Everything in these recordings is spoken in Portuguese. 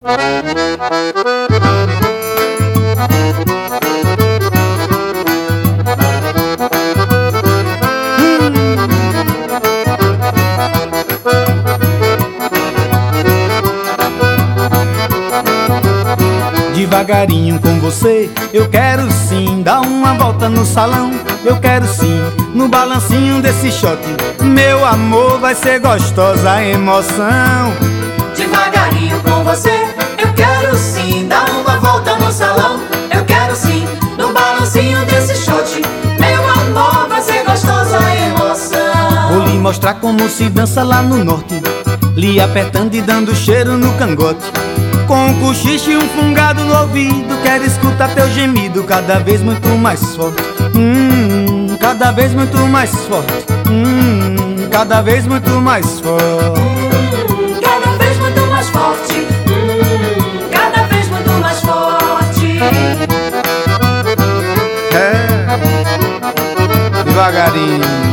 Devagarinho com você, eu quero sim dar uma volta no salão. Eu quero sim, no balancinho desse shot, meu amor, vai ser gostosa a emoção. Devagarinho com você, eu quero sim dar uma volta no salão. Eu quero sim, no balancinho desse shot, meu amor, vai ser gostosa a emoção. Vou lhe mostrar como se dança lá no norte, lhe apertando e dando cheiro no cangote. Com um cochicho e um fungado no ouvido, quero escutar teu gemido cada vez muito mais forte. Cada vez muito mais forte. Cada vez muito mais forte. Cada vez muito mais forte. Cada vez muito mais forte. É, devagarinho.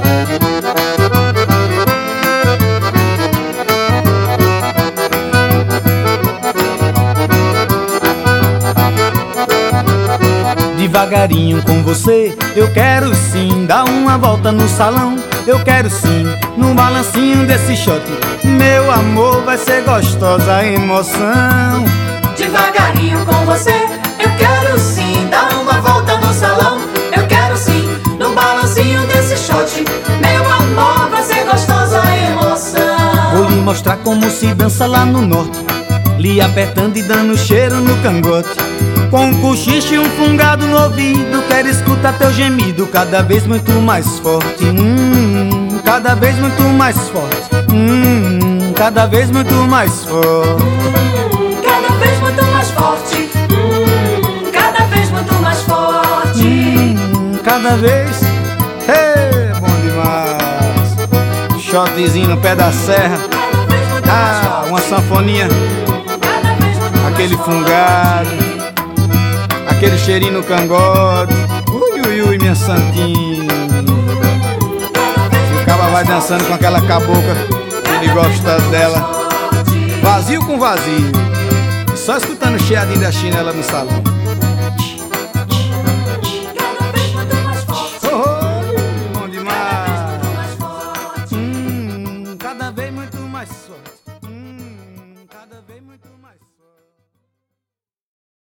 Devagarinho com você, eu quero sim dar uma volta no salão. Eu quero sim, no balancinho desse shot, meu amor, vai ser gostosa a emoção. Devagarinho com você, eu quero sim dar uma volta no salão. Eu quero sim, no balancinho desse shot, meu amor, vai ser gostosa a emoção. Vou lhe mostrar como se dança lá no norte, lhe apertando e dando cheiro no cangote. Com um cochicho e um fungado no ouvido, quero escutar teu gemido cada vez muito mais forte. Cada vez muito mais forte. Cada vez muito mais forte. Cada vez muito mais forte. Cada vez muito mais forte. Cada vez. Bom demais. Shotzinho no pé da serra. Uma sanfoninha. Aquele fungado. Aquele cheirinho no cangote. Ui, ui, ui, minha santinha. E o caba vai dançando com aquela cabocla, ele gosta dela. Vazio com vazio, só escutando o chiadinho da chinela no salão.